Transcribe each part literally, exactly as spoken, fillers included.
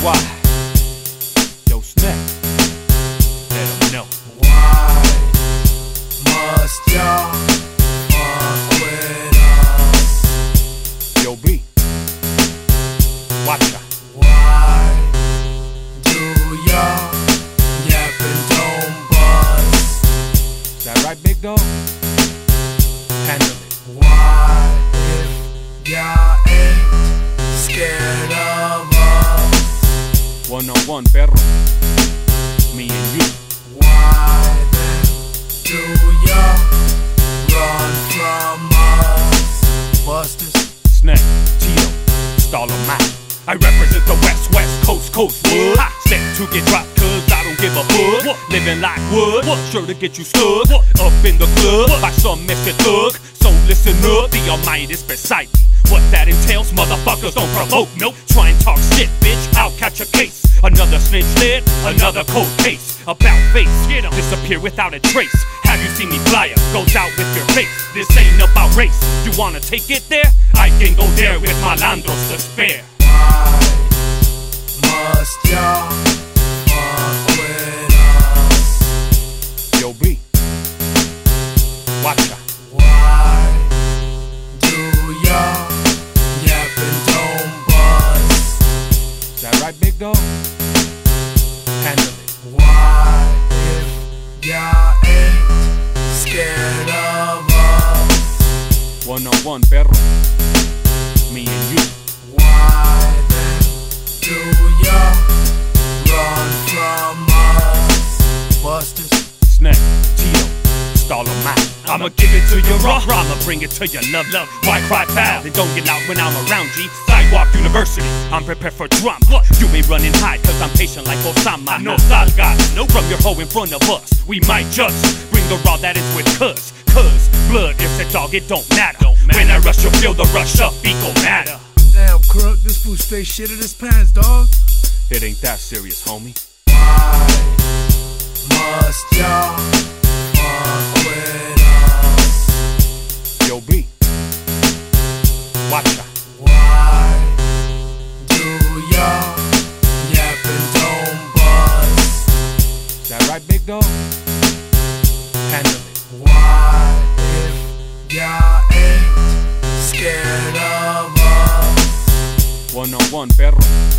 Why? Yo, Snap, let 'em know. Why must y'all fuck with us? Yo, B, watch ya. Why do y'all yap and don't bust? Is that right, big dog? Handle it. Why, if y'all ain't scared of us? One on one, perro. Me and you. Why then do y'all run from us? Busters. Snap, Tito, stall 'em out. I represent the West, West Coast, Coast Wood. Ha! Step to get dropped, cause I don't give a fuck. Living like wood, sure to get you stuck. Up in the club, by some Mister Thug. So listen up, the Almighty's beside me. What that entails, motherfuckers don't provoke. Nope, try and talk shit, bitch, I'll catch a case. Another snitch dead, another cold case. About face, disappear without a trace. Have you seen me flyer? Goes out with your face. This ain't about race. You wanna take it there? I can go there with malandros to spare. Why must y'all fuck with us? Yo, B, watch ya. Why do y'all yap and don't bust? Is that right, big dog? Handle it. Why, if y'all ain't scared of us? One on one, perro. Me and you. Why then do y'all run from us? Busters. Snap, Tito, stall 'em out. I'ma give it to you raw, I'ma bring it to you love, love. Why cry foul? Then don't get out when I'm around, G. Sidewalk University, I'm prepared for drama. You ain't running high, cause I'm patient like Osama. No salgas, no from your hoe in front of us. We might just bring the raw that is with cuz. Cuz, blood is a dog, it don't matter. When I rush, you'll feel the rush up, equal matter. Damn, crook, this fool straight shit in his pants, dog. It ain't that serious, homie. Why must y'all fuck with us? Yo, B, watch ya. Why do y'all yap and don't bust? Is that right, big dog? Handle it. Why, if y'all ain't scared of us? One on one, perro.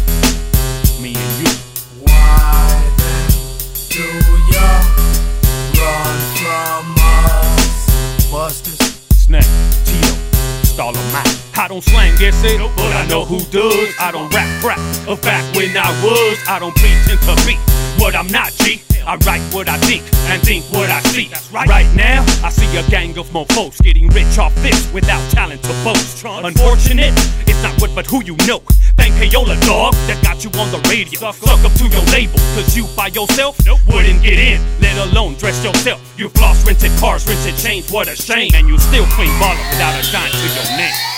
Me and you. Why then do y'all run from us? Busters. Snap, Tito, stall 'em out. I don't slang, guess it, but I know who does. I don't rap crap, of back when I was. I don't pretend to be what I'm not, G. I write what I think, and think what I see. Right now, I see a gang of mofos getting rich off this without talent to boast. Unfortunate, it's not what but who you know. Thank Payola, dog, that got you on the radio. Suck up to your label, cause you by yourself wouldn't get in, let alone dress yourself. You've lost rented cars, rented chains, what a shame. And you still clean baller without a dime to your name.